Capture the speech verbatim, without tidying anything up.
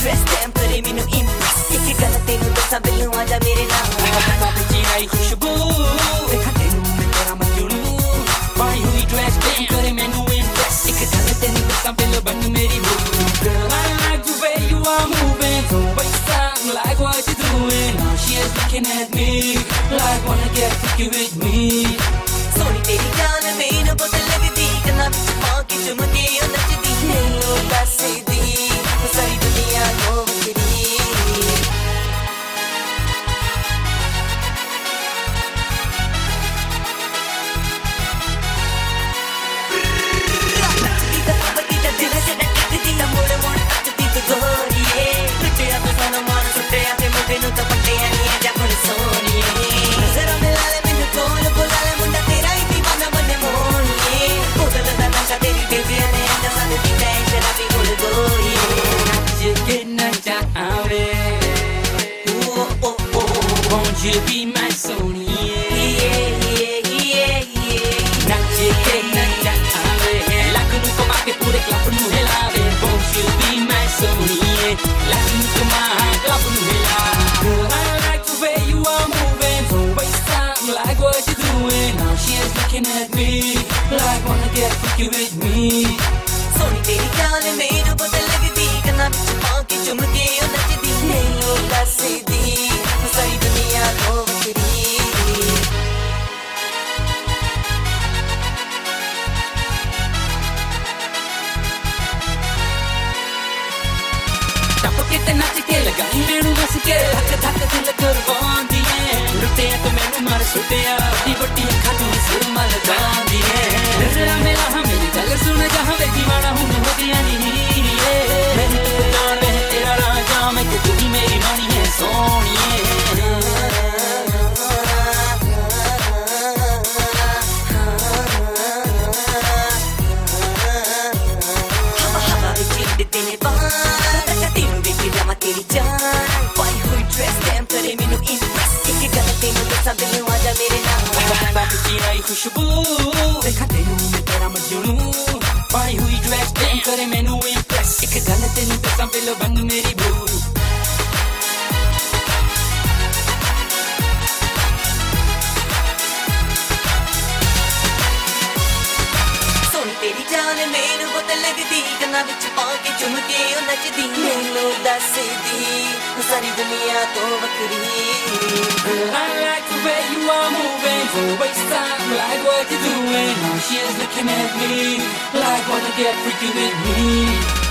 dress damn करे मैनू impress एक गल तेनू दस्सां बिल्लू आजा मेरे नाल बाबी आई खुशबू देखा तेनू मैं तेरा मजनू पाई हुई dress damn करे मैनू impress एक गल तेनू दस्सां बिल्लू बन मेरी boo girl I like the way you are moving don't waste time like what you doing now she is looking at me like wanna get freaky with me Soni तेरी जान मैनू बहुत लगदी कन्ना विच पाके चुमके ओ नचदी मैनू दसदी सारी दुनिया को वखरी नचदी दा बड़ी दा दिल से नचदी दा मोड़ मोड़ नचदी तू गोरीए टुटिया तो साना मार सुटिया ते मुंडे नू तो पट्टियां नी जा कोण सोनीए जरा मिला ले मैनू कोल बुला ले मुंडा तेरा ही दीवाना बने मोनीए बोतल दा नशा तेरी बेबी ने अंदर सा दी टेंशन अभी बोल गोरीए नच के नचा आवे oh oh oh won't you be my सोनीए yeah yeah yeah yeah नच के नचा आवे लाख नू कमा के पूरे क्लब नू हिलावे won't you be my सोनीए lakh नू कमा क्लब नू हिला girl I like the way you are moving don't waste time like what you doing now she is looking at me like wanna get freaky with me Soni तेरी जान मैनू बहुत लगदी कन्ना विच पाके चुमके ओ नचदी मैनू दसदी सारी दुनिया को वखरी टप के ते नच के लगाई मैनू हस के धक धक दिल करवांदी है लुटे तो मैनू मार सुटिया बड़ी बड़ी अखां तू सुरमा लगांदी है नजरा मेरा मेरी गल सुन जहां वे दीवाना हूं हो गया नी मैनू तो जान है तेरा राजा मैं कि तू ही मेरी रानी है सोनिए हवा हवा विच उड़दे ने बाल तेनू देख के जावां तेरी जान पाई हुई ड्रेस damn करे मैनू impress एक गल तेनू दस्सां बिल्लू आजा मेरे नाल बाबी आई खुशबू देखा तेनू मैं तेरा मजनू पाई हुई ड्रेस damn करे मैनू impress एक गल तेनू दस्सां बिल्लू बन मेरी boo सोनी तेरी जान मैनू बहुत लगदी कन्ना विच पाके चुमके ओ नचदी मैनू दसदी सारी दुनिया तो वखरी girl I like the way you are moving don't waste time like what you doing now she is looking at me like wanna get freaky with me